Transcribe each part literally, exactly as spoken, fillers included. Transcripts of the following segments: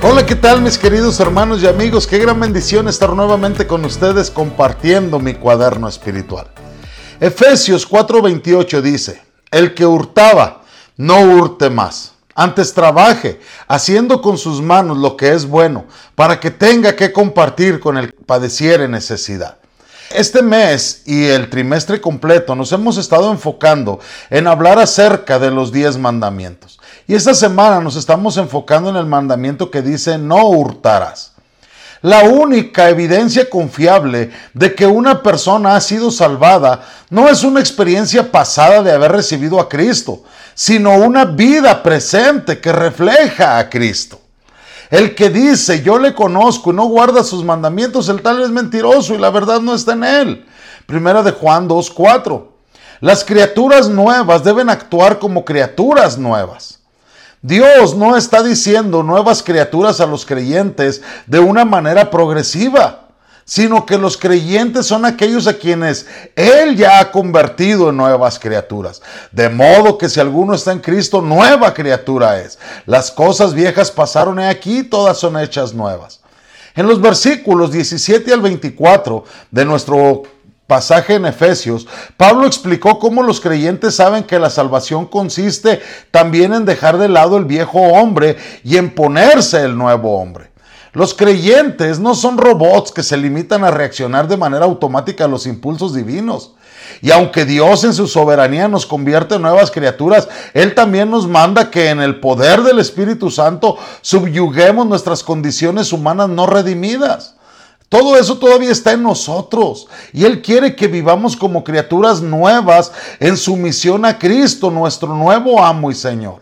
Hola, ¿qué tal mis queridos hermanos y amigos? Qué gran bendición estar nuevamente con ustedes compartiendo mi cuaderno espiritual. Efesios cuatro veintiocho dice: el que hurtaba, no hurte más. Antes trabaje, haciendo con sus manos lo que es bueno, para que tenga que compartir con el que padeciere necesidad. Este mes y el trimestre completo nos hemos estado enfocando en hablar acerca de los diez mandamientos. Y esta semana nos estamos enfocando en el mandamiento que dice: no hurtarás. La única evidencia confiable de que una persona ha sido salvada no es una experiencia pasada de haber recibido a Cristo, sino una vida presente que refleja a Cristo. El que dice yo le conozco y no guarda sus mandamientos, el tal es mentiroso y la verdad no está en él. Primera de Juan dos cuatro. Las criaturas nuevas deben actuar como criaturas nuevas. Dios no está diciendo nuevas criaturas a los creyentes de una manera progresiva, sino que los creyentes son aquellos a quienes Él ya ha convertido en nuevas criaturas. De modo que si alguno está en Cristo, nueva criatura es. Las cosas viejas pasaron, he aquí, todas son hechas nuevas. En los versículos diecisiete al veinticuatro de nuestro pasaje en Efesios, Pablo explicó cómo los creyentes saben que la salvación consiste también en dejar de lado el viejo hombre y en ponerse el nuevo hombre. Los creyentes no son robots que se limitan a reaccionar de manera automática a los impulsos divinos. Y aunque Dios en su soberanía nos convierte en nuevas criaturas, Él también nos manda que en el poder del Espíritu Santo subyuguemos nuestras condiciones humanas no redimidas. Todo eso todavía está en nosotros y Él quiere que vivamos como criaturas nuevas en sumisión a Cristo, nuestro nuevo amo y Señor.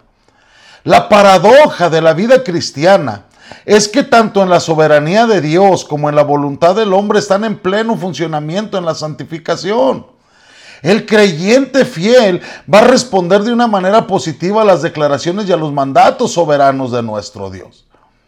La paradoja de la vida cristiana es que tanto en la soberanía de Dios como en la voluntad del hombre están en pleno funcionamiento en la santificación. El creyente fiel va a responder de una manera positiva a las declaraciones y a los mandatos soberanos de nuestro Dios.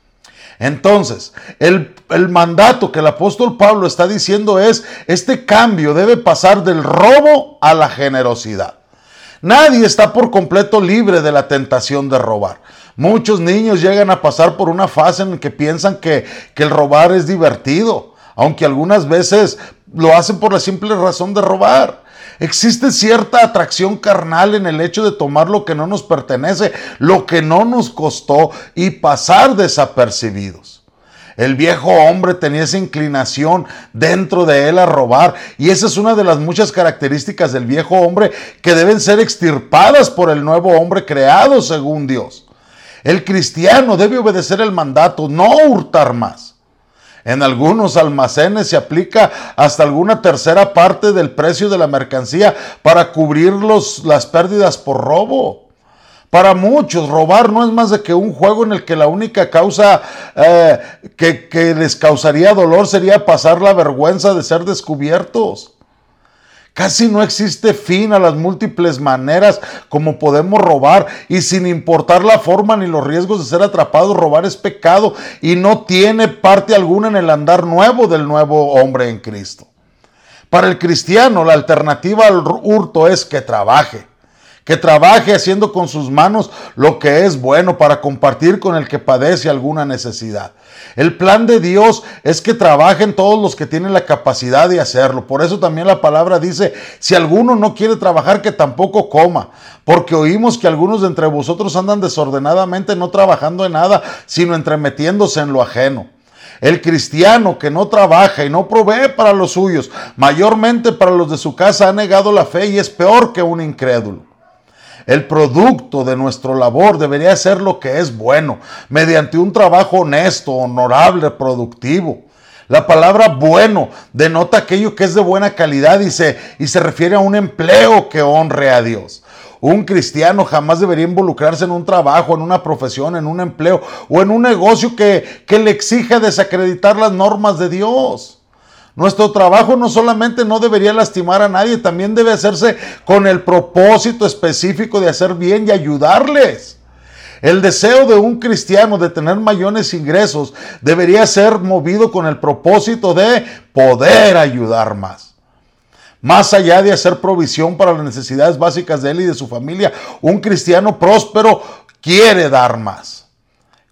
Entonces, el, el mandato que el apóstol Pablo está diciendo es: este cambio debe pasar del robo a la generosidad. Nadie está por completo libre de la tentación de robar. Muchos niños llegan a pasar por una fase en la que piensan que, que el robar es divertido, aunque algunas veces lo hacen por la simple razón de robar. Existe cierta atracción carnal en el hecho de tomar lo que no nos pertenece, lo que no nos costó, y pasar desapercibidos. El viejo hombre tenía esa inclinación dentro de él a robar, y esa es una de las muchas características del viejo hombre que deben ser extirpadas por el nuevo hombre creado según Dios. El cristiano debe obedecer el mandato: no hurtar más. En algunos almacenes se aplica hasta alguna tercera parte del precio de la mercancía para cubrir los, las pérdidas por robo. Para muchos, robar no es más de que un juego en el que la única causa eh, que, que les causaría dolor sería pasar la vergüenza de ser descubiertos. Casi no existe fin a las múltiples maneras como podemos robar, y sin importar la forma ni los riesgos de ser atrapados, robar es pecado y no tiene parte alguna en el andar nuevo del nuevo hombre en Cristo. Para el cristiano, la alternativa al hurto es que trabaje. Que trabaje haciendo con sus manos lo que es bueno para compartir con el que padece alguna necesidad. El plan de Dios es que trabajen todos los que tienen la capacidad de hacerlo. Por eso también la palabra dice: si alguno no quiere trabajar, que tampoco coma. Porque oímos que algunos de entre vosotros andan desordenadamente, no trabajando en nada, sino entremetiéndose en lo ajeno. El cristiano que no trabaja y no provee para los suyos, mayormente para los de su casa, ha negado la fe y es peor que un incrédulo. El producto de nuestra labor debería ser lo que es bueno, mediante un trabajo honesto, honorable, productivo. La palabra bueno denota aquello que es de buena calidad y se, y se refiere a un empleo que honre a Dios. Un cristiano jamás debería involucrarse en un trabajo, en una profesión, en un empleo o en un negocio que, que le exija desacreditar las normas de Dios. Nuestro trabajo no solamente no debería lastimar a nadie, también debe hacerse con el propósito específico de hacer bien y ayudarles. El deseo de un cristiano de tener mayores ingresos debería ser movido con el propósito de poder ayudar más. Más allá de hacer provisión para las necesidades básicas de él y de su familia, un cristiano próspero quiere dar más.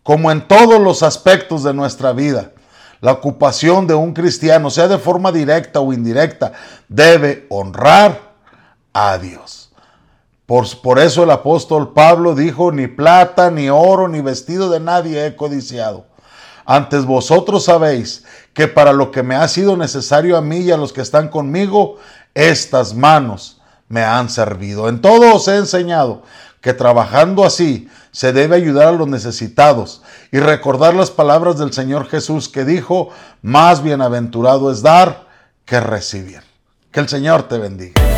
como en todos los aspectos de nuestra vida, la ocupación de un cristiano, sea de forma directa o indirecta, debe honrar a Dios. Por, por eso el apóstol Pablo dijo, ni plata, ni oro, ni vestido de nadie he codiciado. Antes vosotros sabéis que para lo que me ha sido necesario a mí y a los que están conmigo, estas manos me han servido. En todo os he enseñado que trabajando así se debe ayudar a los necesitados y recordar las palabras del Señor Jesús que dijo, más bienaventurado es dar que recibir. Que el Señor te bendiga.